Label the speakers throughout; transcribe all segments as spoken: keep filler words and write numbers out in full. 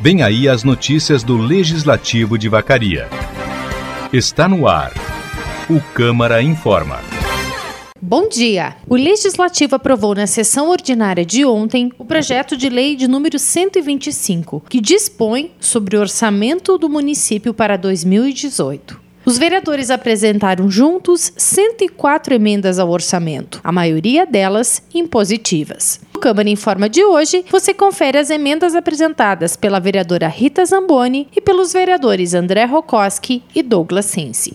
Speaker 1: Vem aí as notícias do Legislativo de Vacaria. Está no ar. O Câmara Informa.
Speaker 2: Bom dia! O Legislativo aprovou na sessão ordinária de ontem o projeto de lei de número cento e vinte e cinco, que dispõe sobre o orçamento do município para dois mil e dezoito. Os vereadores apresentaram juntos cento e quatro emendas ao orçamento, a maioria delas impositivas. No Câmara Informa de hoje, você confere as emendas apresentadas pela vereadora Rita Zamboni e pelos vereadores André Rokoski e Douglas Sensi.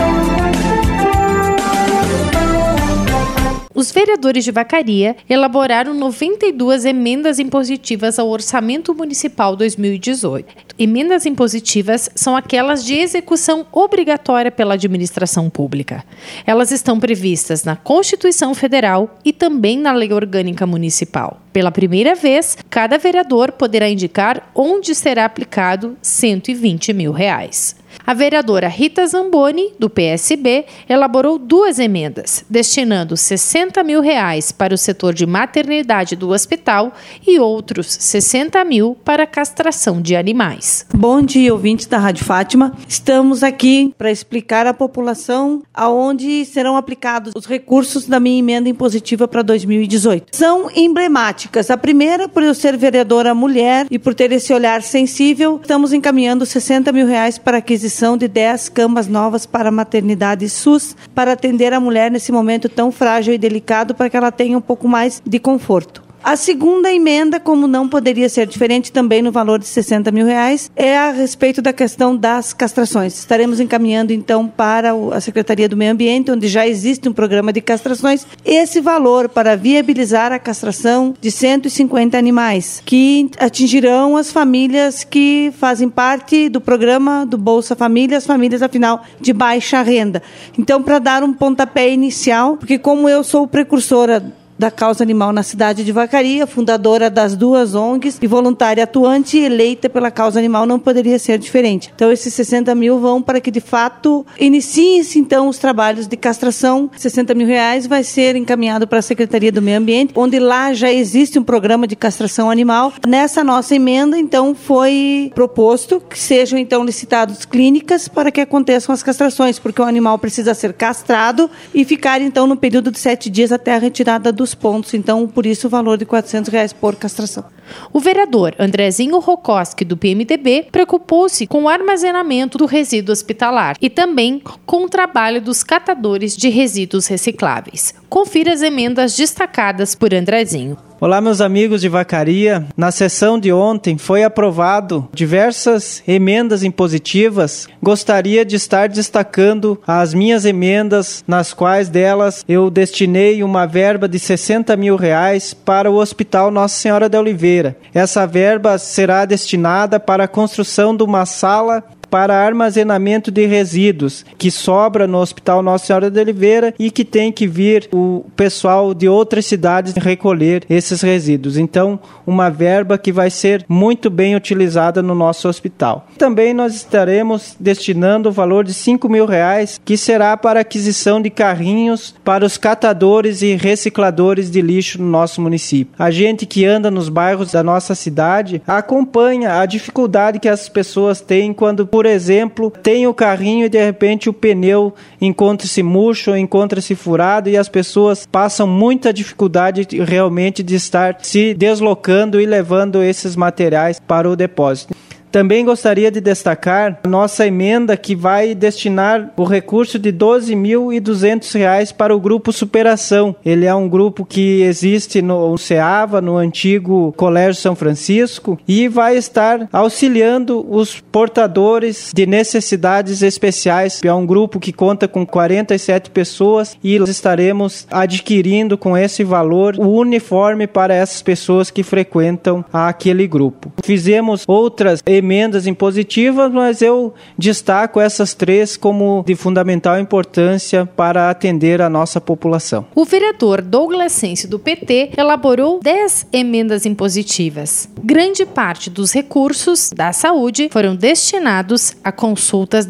Speaker 2: Os vereadores de Vacaria elaboraram noventa e duas emendas impositivas ao Orçamento Municipal dois mil e dezoito. Emendas impositivas são aquelas de execução obrigatória pela administração pública. Elas estão previstas na Constituição Federal e também na Lei Orgânica Municipal. Pela primeira vez, cada vereador poderá indicar onde será aplicado cento e vinte mil reais. A vereadora Rita Zamboni, do P S B, elaborou duas emendas, destinando sessenta mil reais para o setor de maternidade do hospital e outros sessenta mil para a castração de animais.
Speaker 3: Bom dia, ouvintes da Rádio Fátima. Estamos aqui para explicar à população aonde serão aplicados os recursos da minha emenda impositiva para dois mil e dezoito. São emblemáticas. A primeira, por eu ser vereadora mulher e por ter esse olhar sensível, estamos encaminhando sessenta mil reais para aquisição de dez camas novas para a maternidade SUS, para atender a mulher nesse momento tão frágil e delicado, para que ela tenha um pouco mais de conforto. A segunda emenda, como não poderia ser diferente, também no valor de sessenta mil reais, é a respeito da questão das castrações. Estaremos encaminhando, então, para a Secretaria do Meio Ambiente, onde já existe um programa de castrações, esse valor para viabilizar a castração de cento e cinquenta animais, que atingirão as famílias que fazem parte do programa do Bolsa Família, as famílias, afinal, de baixa renda. Então, para dar um pontapé inicial, porque como eu sou precursora da causa animal na cidade de Vacaria, fundadora das duas O N Gs e voluntária atuante eleita pela causa animal, não poderia ser diferente. Então, esses sessenta mil vão para que, de fato, iniciem-se, então, os trabalhos de castração. sessenta mil reais vai ser encaminhado para a Secretaria do Meio Ambiente, onde lá já existe um programa de castração animal. Nessa nossa emenda, então, foi proposto que sejam, então, licitados clínicas para que aconteçam as castrações, porque o animal precisa ser castrado e ficar, então, no período de sete dias até a retirada do dos pontos, então por isso o valor de quatrocentos reais por castração.
Speaker 2: O vereador Andrezinho Rokoski, do P M D B, preocupou-se com o armazenamento do resíduo hospitalar e também com o trabalho dos catadores de resíduos recicláveis. Confira as emendas destacadas por Andrezinho.
Speaker 4: Olá, meus amigos de Vacaria. Na sessão de ontem foi aprovado diversas emendas impositivas. Gostaria de estar destacando as minhas emendas, nas quais delas eu destinei uma verba de sessenta mil reais para o Hospital Nossa Senhora de Oliveira. Essa verba será destinada para a construção de uma sala para armazenamento de resíduos que sobra no Hospital Nossa Senhora de Oliveira e que tem que vir o pessoal de outras cidades recolher esses resíduos. Então, uma verba que vai ser muito bem utilizada no nosso hospital. Também nós estaremos destinando o valor de cinco mil reais, que será para aquisição de carrinhos para os catadores e recicladores de lixo no nosso município. A gente que anda nos bairros da nossa cidade acompanha a dificuldade que as pessoas têm quando, por Por exemplo, tem o carrinho e de repente o pneu encontra-se murcho, encontra-se furado e as pessoas passam muita dificuldade realmente de estar se deslocando e levando esses materiais para o depósito. Também gostaria de destacar a nossa emenda que vai destinar o recurso de doze mil e duzentos reais para o Grupo Superação. Ele é um grupo que existe no CEAVA, no antigo Colégio São Francisco, e vai estar auxiliando os portadores de necessidades especiais. É um grupo que conta com quarenta e sete pessoas e nós estaremos adquirindo com esse valor o uniforme para essas pessoas que frequentam aquele grupo. Fizemos outras emendas impositivas, mas eu destaco essas três como de fundamental importância para atender a nossa população.
Speaker 2: O vereador Douglas Sensi, do P T, elaborou dez emendas impositivas. Grande parte dos recursos da saúde foram destinados a consultas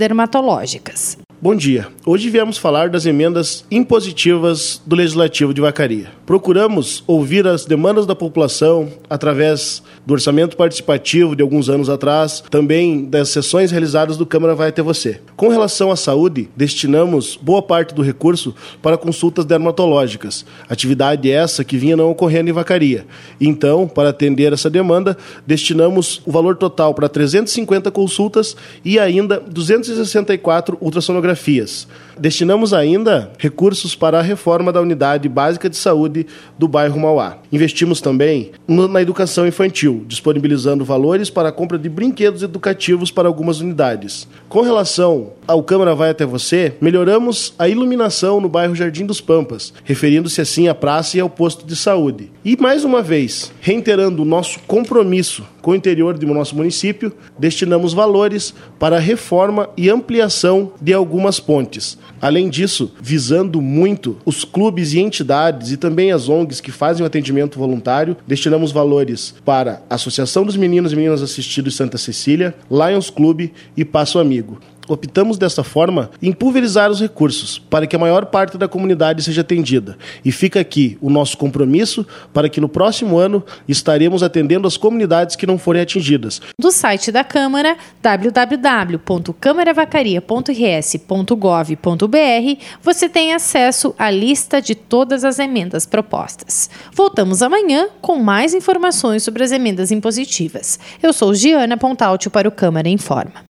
Speaker 2: dermatológicas.
Speaker 5: Bom dia. Hoje viemos falar das emendas impositivas do Legislativo de Vacaria. Procuramos ouvir as demandas da população através do orçamento participativo de alguns anos atrás, também das sessões realizadas do Câmara Vai Até Você. Com relação à saúde, destinamos boa parte do recurso para consultas dermatológicas, atividade essa que vinha não ocorrendo em Vacaria. Então, para atender essa demanda, destinamos o valor total para trezentas e cinquenta consultas e ainda duzentas e sessenta e quatro ultrassonografias. Destinamos ainda recursos para a reforma da unidade básica de saúde do bairro Mauá. Investimos também na educação infantil, disponibilizando valores para a compra de brinquedos educativos para algumas unidades. Com relação ao Câmara Vai Até Você, melhoramos a iluminação no bairro Jardim dos Pampas, referindo-se assim à praça e ao posto de saúde. E mais uma vez, reiterando o nosso compromisso com o interior do nosso município, destinamos valores para a reforma e ampliação de algumas pontes. Além disso, visando muito os clubes e entidades e também as O N Gs que fazem o atendimento voluntário, destinamos valores para a Associação dos Meninos e Meninas Assistidos Santa Cecília, Lions Clube e Passo Amigo. Optamos desta forma em pulverizar os recursos para que a maior parte da comunidade seja atendida. E fica aqui o nosso compromisso para que no próximo ano estaremos atendendo as comunidades que não forem atingidas.
Speaker 2: Do site da Câmara, w w w ponto câmara vacaria ponto r s ponto gov ponto b r, você tem acesso à lista de todas as emendas propostas. Voltamos amanhã com mais informações sobre as emendas impositivas. Eu sou Giana Pontalti para o Câmara Informa.